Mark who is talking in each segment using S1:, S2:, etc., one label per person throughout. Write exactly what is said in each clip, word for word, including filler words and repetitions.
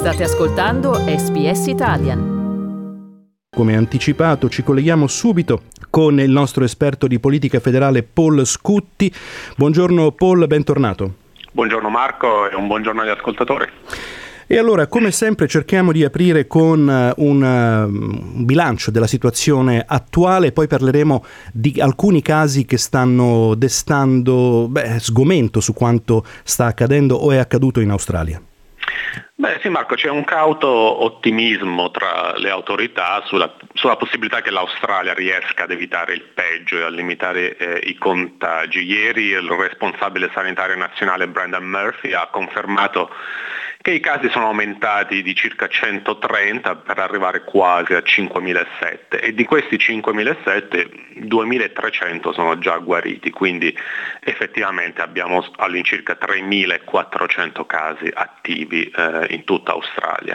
S1: State ascoltando S B S Italian.
S2: Come anticipato, ci colleghiamo subito con il nostro esperto di politica federale Paul Scutti. Buongiorno Paul, bentornato.
S3: Buongiorno Marco e un buongiorno agli ascoltatori.
S2: E allora, come sempre, cerchiamo di aprire con un, un bilancio della situazione attuale, poi parleremo di alcuni casi che stanno destando beh, sgomento su quanto sta accadendo o è accaduto in Australia.
S3: Beh sì Marco, c'è un cauto ottimismo tra le autorità sulla, sulla possibilità che l'Australia riesca ad evitare il peggio e a limitare eh, i contagi. Ieri il responsabile sanitario nazionale Brendan Murphy ha confermato che i casi sono aumentati di circa centotrenta per arrivare quasi a cinquemilasette e di questi cinquemilasette duemilatrecento sono già guariti, quindi effettivamente abbiamo all'incirca tremilaquattrocento casi attivi eh, in tutta Australia.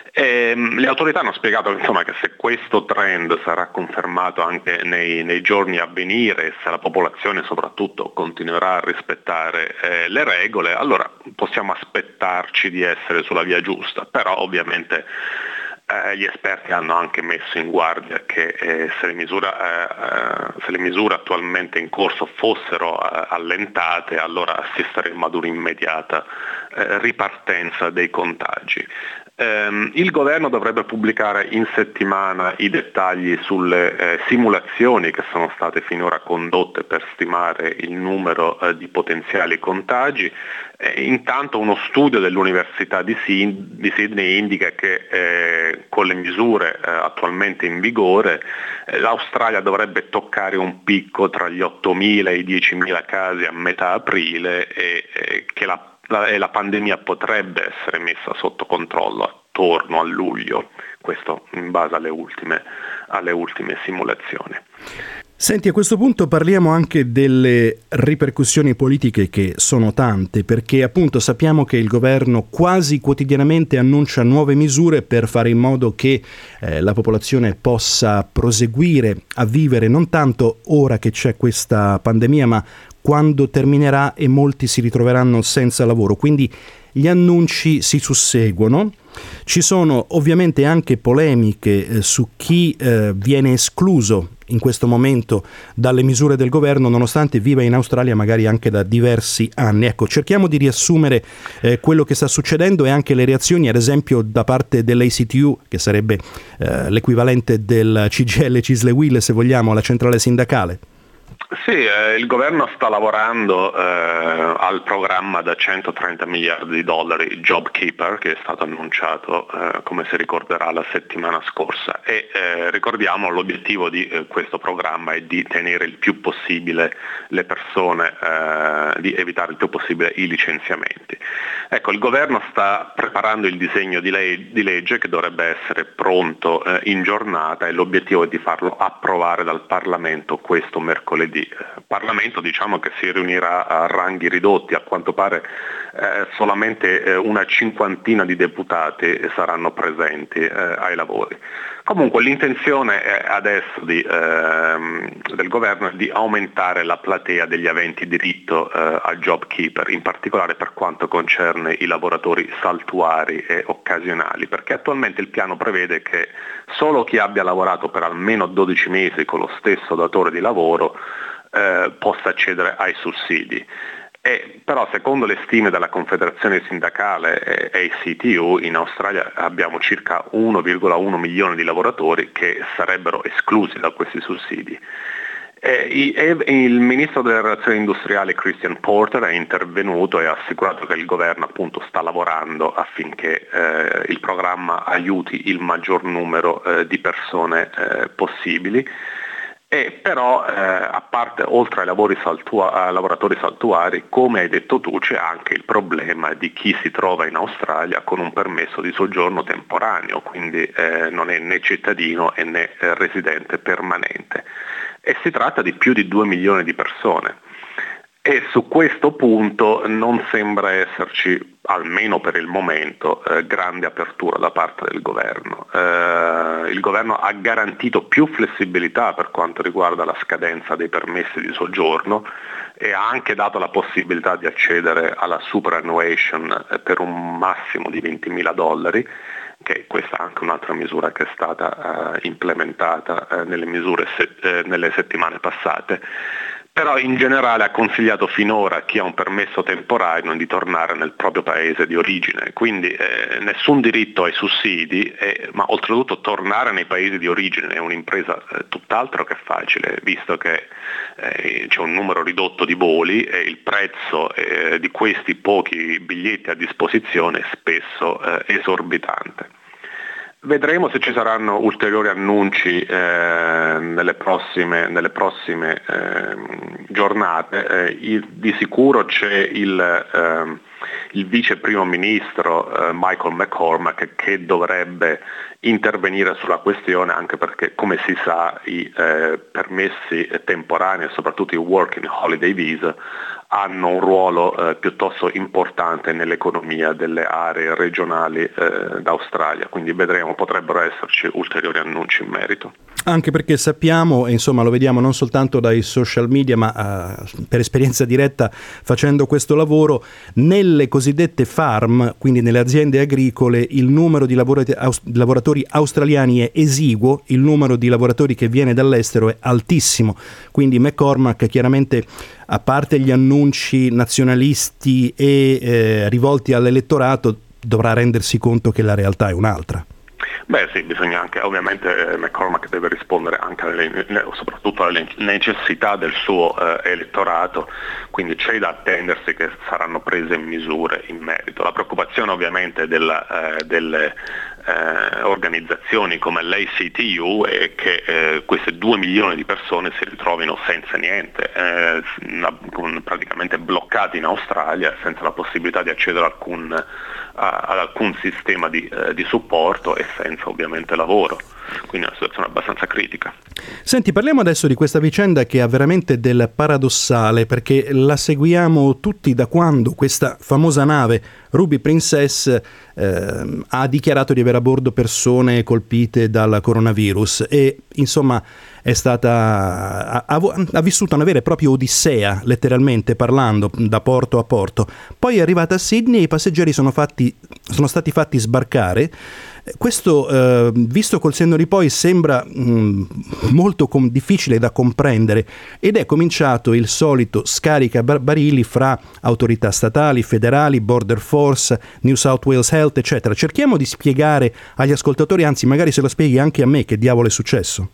S3: E, le autorità hanno spiegato insomma, che se questo trend sarà confermato anche nei, nei giorni a venire, se la popolazione soprattutto continuerà a rispettare eh, le regole, allora possiamo aspettarci di essere sulla via giusta, però ovviamente eh, gli esperti hanno anche messo in guardia che eh, se, le misure, eh, se le misure attualmente in corso fossero eh, allentate, allora assisteremmo ad un'immediata eh, ripartenza dei contagi. Um, il governo dovrebbe pubblicare in settimana i dettagli sulle eh, simulazioni che sono state finora condotte per stimare il numero eh, di potenziali contagi. Eh, intanto uno studio dell'Università di, Sid- di Sydney indica che eh, con le misure eh, attualmente in vigore eh, l'Australia dovrebbe toccare un picco tra gli ottomila e i diecimila casi a metà aprile e eh, che la e la pandemia potrebbe essere messa sotto controllo attorno a luglio, questo in base alle ultime, alle ultime simulazioni.
S2: Senti, a questo punto parliamo anche delle ripercussioni politiche che sono tante, perché appunto sappiamo che il governo quasi quotidianamente annuncia nuove misure per fare in modo che eh, la popolazione possa proseguire a vivere non tanto ora che c'è questa pandemia, ma quando terminerà e molti si ritroveranno senza lavoro. Quindi gli annunci si susseguono. Ci sono ovviamente anche polemiche eh, su chi eh, viene escluso in questo momento dalle misure del governo, nonostante viva in Australia magari anche da diversi anni. Ecco, cerchiamo di riassumere eh, quello che sta succedendo e anche le reazioni, ad esempio da parte dell'A C T U, che sarebbe eh, l'equivalente del C G I L Cisle Will, se vogliamo, la centrale sindacale.
S3: Sì, eh, il governo sta lavorando eh, al programma da centotrenta miliardi di dollari JobKeeper, che è stato annunciato, eh, come si ricorderà, la settimana scorsa. E eh, ricordiamo l'obiettivo di eh, questo programma è di tenere il più possibile le persone, eh, di evitare il più possibile i licenziamenti. Ecco, il governo sta preparando il disegno di, le- di legge che dovrebbe essere pronto eh, in giornata e l'obiettivo è di farlo approvare dal Parlamento questo mercoledì. Parlamento diciamo che si riunirà a ranghi ridotti, a quanto pare eh, solamente eh, una cinquantina di deputati saranno presenti eh, ai lavori. Comunque l'intenzione è adesso di, eh, del governo è di aumentare la platea degli aventi diritto eh, al JobKeeper, in particolare per quanto concerne i lavoratori saltuari e occasionali, perché attualmente il piano prevede che solo chi abbia lavorato per almeno dodici mesi con lo stesso datore di lavoro eh, possa accedere ai sussidi. E, però secondo le stime della Confederazione Sindacale e A C T U in Australia abbiamo circa uno virgola uno milioni di lavoratori che sarebbero esclusi da questi sussidi. E, e, il ministro delle relazioni industriali Christian Porter è intervenuto e ha assicurato che il governo appunto sta lavorando affinché eh, il programma aiuti il maggior numero eh, di persone eh, possibili. E però eh, a parte oltre ai lavori saltua- ai lavoratori saltuari, come hai detto tu, c'è anche il problema di chi si trova in Australia con un permesso di soggiorno temporaneo, quindi eh, non è né cittadino e né eh, residente permanente. E si tratta di più di due milioni di persone. E su questo punto non sembra esserci, almeno per il momento, eh, grande apertura da parte del governo. Eh, il governo ha garantito più flessibilità per quanto riguarda la scadenza dei permessi di soggiorno, e ha anche dato la possibilità di accedere alla superannuation per un massimo di ventimila dollari, che questa è anche un'altra misura che è stata uh, implementata uh, nelle misure se- eh, nelle settimane passate. Però in generale ha consigliato finora a chi ha un permesso temporaneo di tornare nel proprio paese di origine, quindi eh, nessun diritto ai sussidi, eh, ma oltretutto tornare nei paesi di origine è un'impresa eh, tutt'altro che facile, visto che eh, c'è un numero ridotto di voli e il prezzo eh, di questi pochi biglietti a disposizione è spesso eh, esorbitante. Vedremo se ci saranno ulteriori annunci eh, nelle prossime, nelle prossime eh, giornate. Eh, il, di sicuro c'è il, eh, il vice primo ministro eh, Michael McCormack che dovrebbe intervenire sulla questione, anche perché come si sa i eh, permessi temporanei e soprattutto i working holiday visa hanno un ruolo eh, piuttosto importante nell'economia delle aree regionali eh, d'Australia, quindi vedremo, potrebbero esserci ulteriori annunci in merito.
S2: Anche perché sappiamo, e insomma lo vediamo non soltanto dai social media, ma uh, per esperienza diretta facendo questo lavoro, nelle cosiddette farm, quindi nelle aziende agricole, il numero di lavorati- aus- lavoratori australiani è esiguo, il numero di lavoratori che viene dall'estero è altissimo, quindi McCormack chiaramente, a parte gli annunci nazionalisti e eh, rivolti all'elettorato, dovrà rendersi conto che la realtà è un'altra.
S3: Beh sì, bisogna anche, ovviamente eh, McCormack deve rispondere anche alle, soprattutto alle necessità del suo eh, elettorato, quindi c'è da attendersi che saranno prese misure in merito. La preoccupazione ovviamente della, eh, delle eh, organizzazioni come l'A C T U è che eh, queste due milioni di persone si ritrovino senza niente, eh, con, praticamente bloccati in Australia, senza la possibilità di accedere a alcun ad alcun sistema di, eh, di supporto e senza ovviamente lavoro, quindi è una situazione abbastanza critica.
S2: Senti, parliamo adesso di questa vicenda che ha veramente del paradossale, perché la seguiamo tutti da quando questa famosa nave Ruby Princess eh, ha dichiarato di avere a bordo persone colpite dal coronavirus e insomma è stata ha, ha vissuto una vera e propria odissea, letteralmente parlando, da porto a porto. Poi è arrivata a Sydney e i passeggeri sono fatti sono stati fatti sbarcare. Questo, eh, visto col senno di poi, sembra mh, molto com- difficile da comprendere ed è cominciato il solito scaricabarili fra autorità statali, federali, Border Force, New South Wales Health, eccetera. Cerchiamo di spiegare agli ascoltatori, anzi magari se lo spieghi anche a me, che diavolo è successo.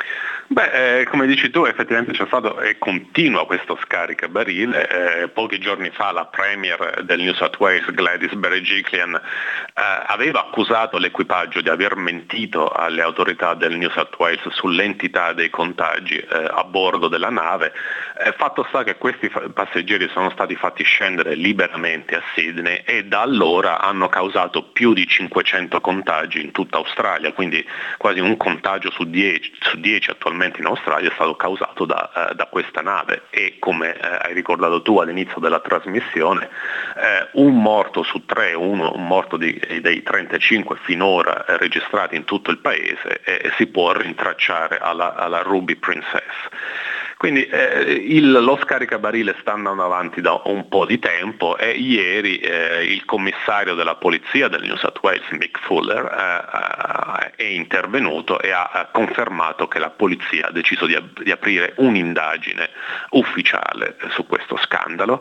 S3: Beh, eh, come dici tu, effettivamente c'è stato e continua questo scaricabarile. Eh, pochi giorni fa la premier del New South Wales, Gladys Berejiklian, eh, aveva accusato l'equipaggio di aver mentito alle autorità del New South Wales sull'entità dei contagi eh, a bordo della nave. Eh, fatto sta che questi fa- passeggeri sono stati fatti scendere liberamente a Sydney e da allora hanno causato più di cinquecento contagi in tutta Australia, quindi quasi un contagio su dieci, su dieci attualmente in Australia è stato causato da, eh, da questa nave e come eh, hai ricordato tu all'inizio della trasmissione, eh, un morto su tre, uno un morto di, dei trentacinque finora eh, registrati in tutto il paese eh, si può rintracciare alla, alla Ruby Princess. Quindi eh, il, lo scaricabarile sta andando avanti da un po' di tempo e ieri eh, il commissario della polizia del New South Wales, Mick Fuller, eh, è intervenuto e ha, ha confermato che la polizia ha deciso di, di aprire un'indagine ufficiale su questo scandalo.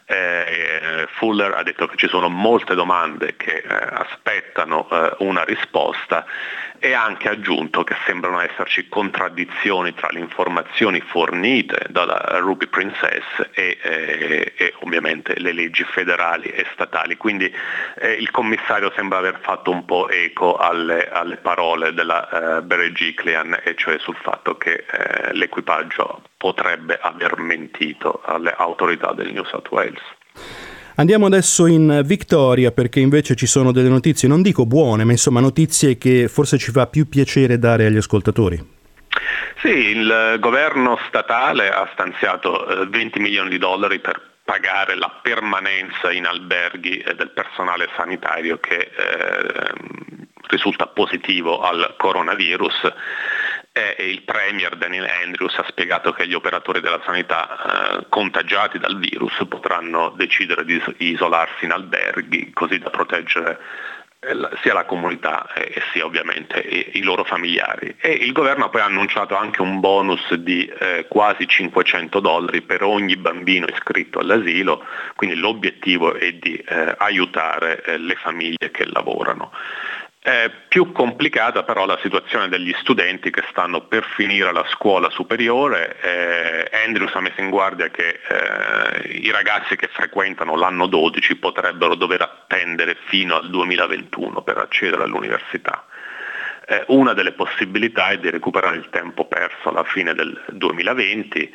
S3: Eh, Fuller ha detto che ci sono molte domande che eh, aspettano eh, una risposta e ha anche aggiunto che sembrano esserci contraddizioni tra le informazioni fornite dalla Ruby Princess e, e, e ovviamente le leggi federali e statali. Quindi eh, il commissario sembra aver fatto un po' eco alle, alle parole della eh, Berejiklian, e cioè sul fatto che eh, l'equipaggio potrebbe aver mentito alle autorità del New South Wales.
S2: Andiamo adesso in Victoria, perché invece ci sono delle notizie, non dico buone, ma insomma notizie che forse ci fa più piacere dare agli ascoltatori.
S3: Sì, il governo statale ha stanziato venti milioni di dollari per pagare la permanenza in alberghi del personale sanitario che eh, risulta positivo al coronavirus. E il premier Daniel Andrews ha spiegato che gli operatori della sanità eh, contagiati dal virus potranno decidere di isolarsi in alberghi così da proteggere sia la comunità e sia ovviamente i loro familiari. E il governo poi ha annunciato anche un bonus di eh, quasi cinquecento dollari per ogni bambino iscritto all'asilo, quindi l'obiettivo è di eh, aiutare eh, le famiglie che lavorano. È più complicata però la situazione degli studenti che stanno per finire la scuola superiore. Eh, Andrews ha messo in guardia che eh, i ragazzi che frequentano l'anno dodici potrebbero dover attendere fino al duemilaventuno per accedere all'università. Eh, una delle possibilità è di recuperare il tempo perso alla fine del duemilaventi.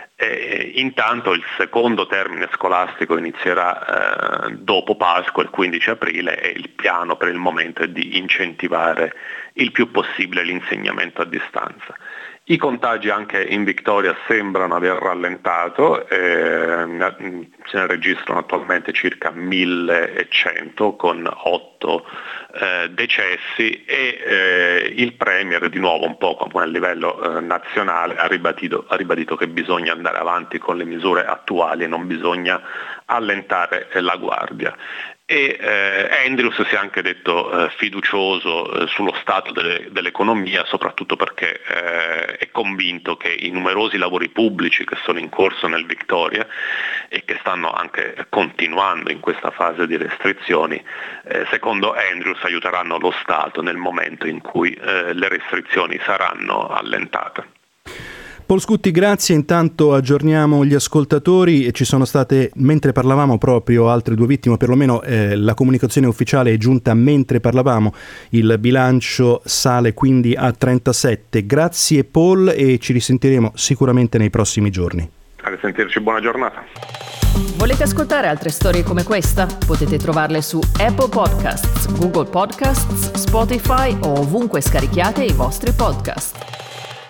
S3: E intanto il secondo termine scolastico inizierà eh, dopo Pasqua, il quindici aprile, e il piano per il momento è di incentivare il più possibile l'insegnamento a distanza. I contagi anche in Victoria sembrano aver rallentato, eh, se ne registrano attualmente circa millecento con otto eh, decessi e eh, il Premier, di nuovo un po' come a livello eh, nazionale, ha ribadito, ha ribadito che bisogna andare avanti con le misure attuali e non bisogna allentare eh, la guardia. E eh, Andrews si è anche detto eh, fiducioso eh, sullo stato delle, dell'economia, soprattutto perché eh, è convinto che i numerosi lavori pubblici che sono in corso nel Victoria e che stanno anche continuando in questa fase di restrizioni, eh, secondo Andrews aiuteranno lo Stato nel momento in cui eh, le restrizioni saranno allentate.
S2: Paul Scutti, grazie. Intanto aggiorniamo gli ascoltatori e ci sono state, mentre parlavamo, proprio altre due vittime, perlomeno eh, la comunicazione ufficiale è giunta mentre parlavamo, il bilancio sale quindi a trentasette. Grazie Paul e ci risentiremo sicuramente nei prossimi giorni.
S3: A risentirci, buona giornata.
S1: Volete ascoltare altre storie come questa? Potete trovarle su Apple Podcasts, Google Podcasts, Spotify o ovunque scarichiate i vostri podcast.